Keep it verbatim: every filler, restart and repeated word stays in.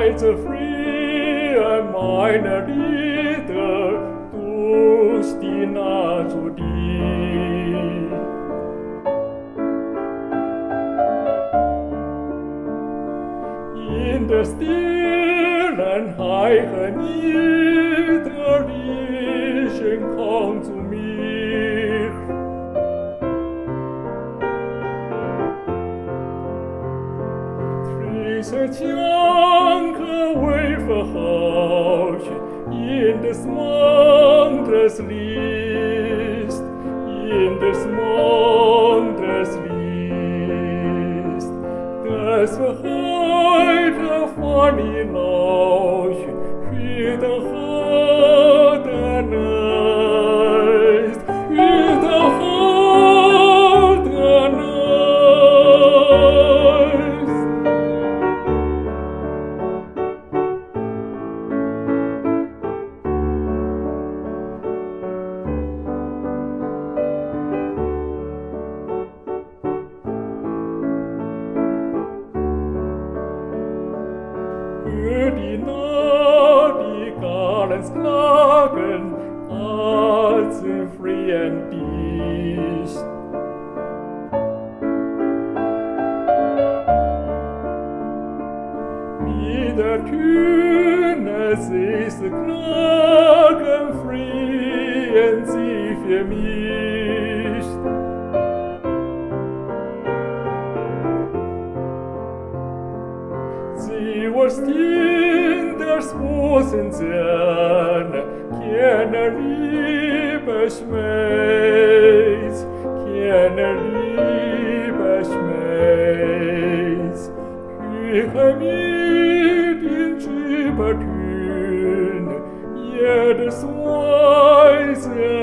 the free and meine Lieder durch die Natur die. In der stillen Heiche niederlichen komm zu mir. Frise Tjanke Weferhauche in des Mondes Liest, in des Mondes Liest, das wir heute von hinaus für der Hoden ist, für der Hoden ist. Für die Nachtigallen klagen, als sie frien dicht. Wie der Kühne süße Klagen frien sie für mich. Sie warst in der Sposenzerne, keine Liebe Schmerz, keine Liebe Schmerz. Hüche mit in Schübertün, jedes Weise